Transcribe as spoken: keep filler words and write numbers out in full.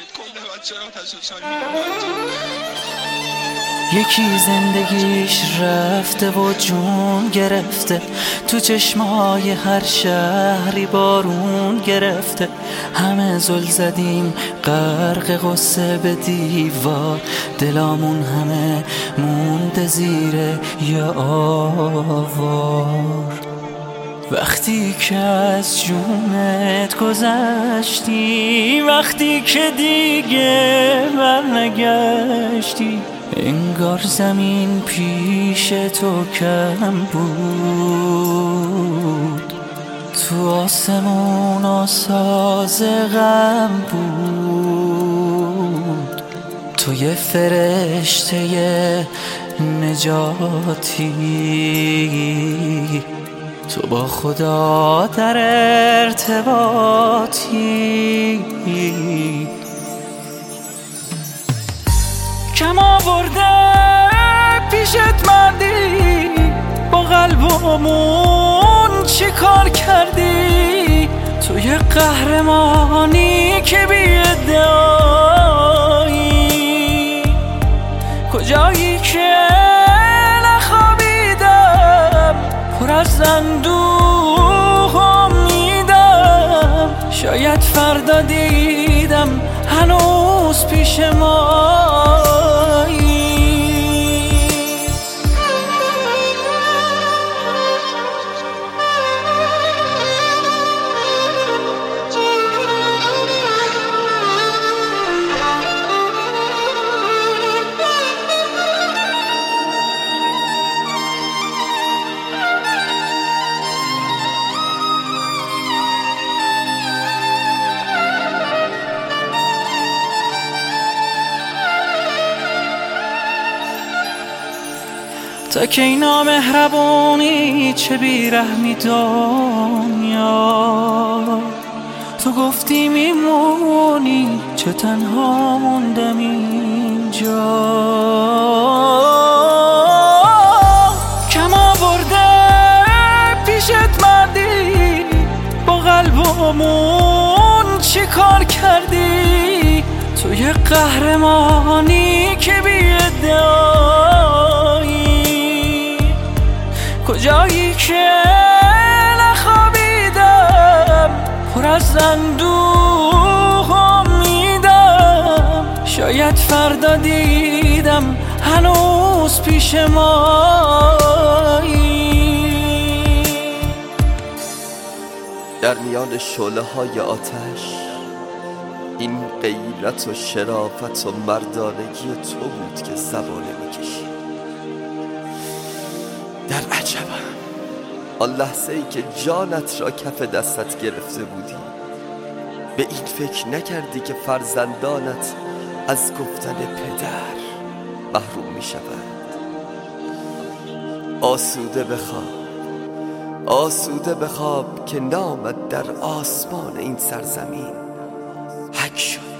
کل بچه ها تشویشانی میکنه. یکی زندگیش رفته و جون گرفته، تو چشمای هر شهری بارون گرفته. همه زل زدیم غرق غصه به دیوار، دلامون همه مونده زیر یه آوار. وقتی که از جونت گذشتی، وقتی که دیگه برنگشتی، انگار زمین پیش تو کم بود، تو آسمون آساز غم بود. تو یه فرشته نجاتی، تو با خدا در ارتباطی. کم آورده پیشت مردی، با قلبمون چی کار کردی؟ تو یه قهرمانی که بی ادعایی، کجایی که نخوابیدم پر از اندوه امیدم. شاید فردا دیدم هنوز پیش مایی. تا که اینا مهربونی چه بیرحمی دنیا، تو گفتی میمونی چه تنها موندم اینجا. کم آورده پیشت مردی، با قلبمون چی کار کردی؟ تو یه قهرمانی که بی ادعایی، کجایی که نخوابیدم پر از اندوه امیدم. شاید فردا دیدم هنوز پیش مایی. در میان شعله های آتش این غیرت و شرافت و مردانگی تو بود که زبانه میکشی. در عجبم آن لحظه ای که جانت را کف دستت گرفته بودی، به این فکر نکردی که فرزندانت از گفتن پدر محروم می شوند. آسوده بخواب، آسوده بخواب که نامت در آسمان این سرزمین حک شد.